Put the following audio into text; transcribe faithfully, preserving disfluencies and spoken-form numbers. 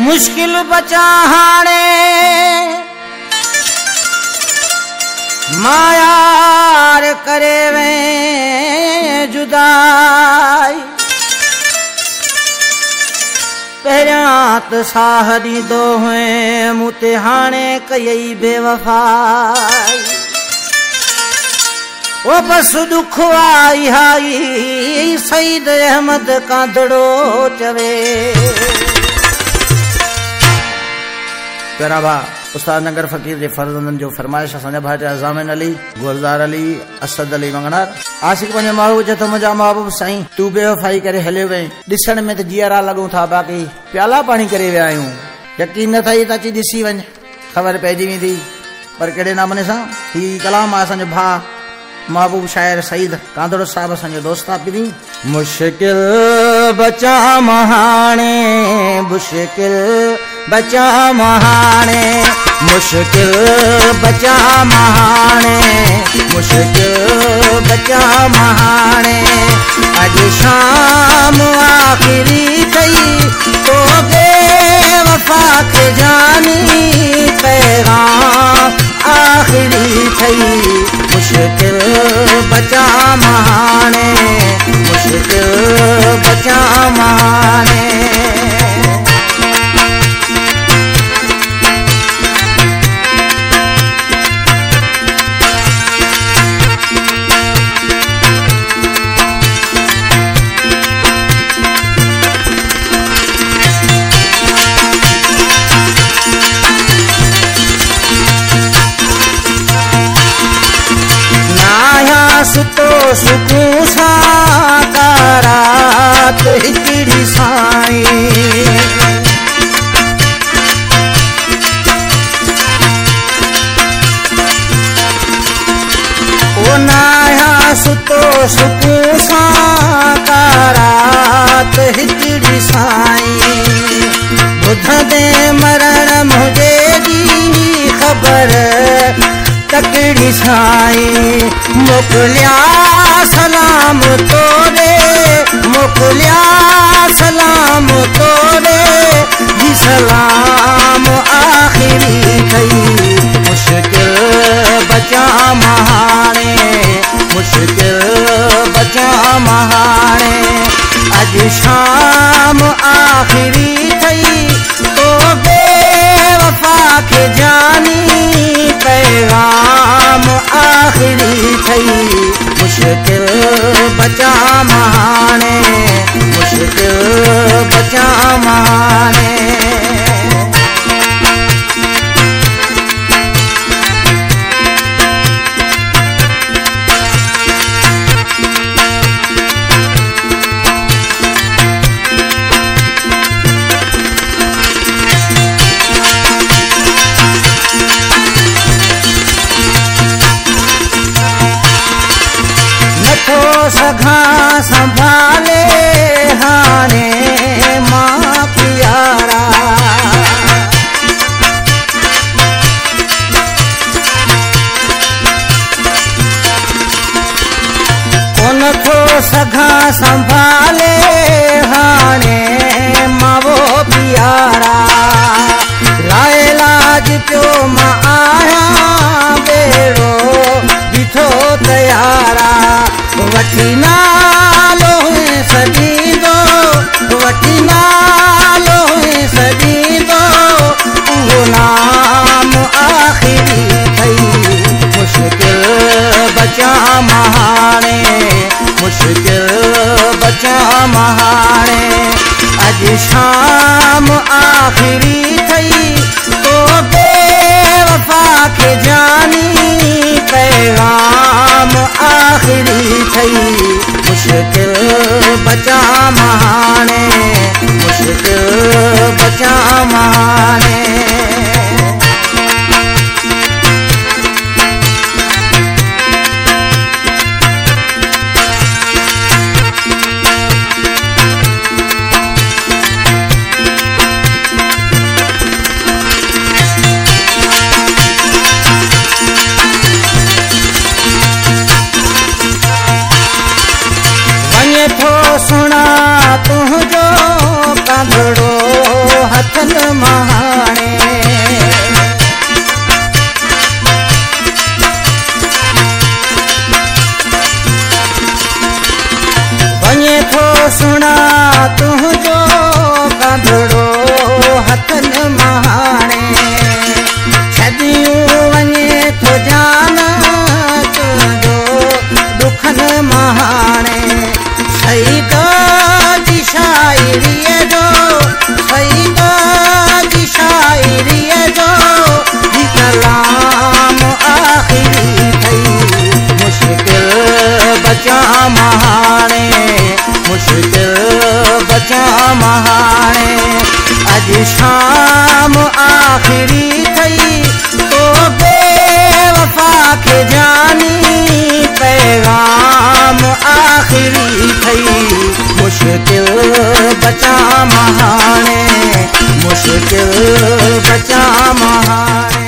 मुश्किल बचा हाणे मायार करे वे जुदाई पहिरियां त साह ॾींदो हुए मूं ते हाणे कई बेवफ़ाई ओ बस दुख आई हाई सईद अहमद कांधड़ो चवे प्यारा भा उस्ताद नगर फकीर जे फर्ज़ंदनि जो फरमाइश असांजा भाइटा ज़ामिन अली गुलज़ार अली असद अली मंगनार आशिक पंहिंजे महबूब चए थो मुंहिंजा महबूब साईं तूं बेवफ़ाई करे हलियो वहीं ॾिसण में त जीअरा लॻूं था बाक़ी प्याला पाणी करे विया आहियूं यकीन न थई त अची ॾिसी वञ ख़बर पइजी वेंदी पर कहिड़े नमूने सां ही कलाम आहे असांजो भाउ महबूब शायर सईद कांधड़ो साहब असांजो दोस्त आहे पहिरीं मुश्किल बचा महाणे मुश्किल बचा महाणे मुश्किल बचा महाणे मुश्किल बचा महाणे अॼु शाम आख़िरी थई तो बेवफ़ा खे जानी पैगाम आख़िरी थई मुश्किल बचा महाणे मुश्किल बचा महाणे सुतो सुकून सां कारात हिकिड़ी साईं ओ नाया सुतो सुकून सां कारात हिकिड़ी साईं ॿुधंदे मरण मुंहिंजे जी ख़बर तकड़ी साईं मोकलिया सलाम तोरे मोकलिया सलाम तोरे जी सलाम आख़िरी थई मुश्किल बचा महाणे मुश्किल बचा महाणे अॼु शाम आख़िरी थई तो बेवफ़ा खे जानी पैगाम आख़िरी थई मुश्किल बचा महाणे मुश्किल बचा महाणे सघा संभाले हाणे मां प्यारा कोन थो सघा संभाले हाणे मावो प्यारा लाए लाज पियो मां आहियां बेड़ो बीठो तयारा वठी नालो सजींदो वठी नालो सजींदो उहो नाम आख़िरी थई मुश्किल बचा महाणे मुश्किल बचा महाणे अॼु शाम आख़िरी थई तो बेवफ़ा खे जानी पैगाम आख़िरी थई मुश्किल बचा महाणे मुश्किल बचा महाणे सुना तुझो कांधड़ो हथन महाणे वञे थो सुणा तुंहिंजो कंदड़ो हथन महाणे छॾियूं वञे थो जान तुंहिंजो दुखन महाणे सही जी शाइरीअ जो सही जी शाइरीअ जो ही कलाम आख़िरी थई मुश्किल बचा महाणे मुश्किल बचा महाणे अॼु शाम आख़िरी थई तो बेवफा खे जानी पैगाम आख़िरी थई मुश्किल बचा महाणे मुश्किल बचा महाणे।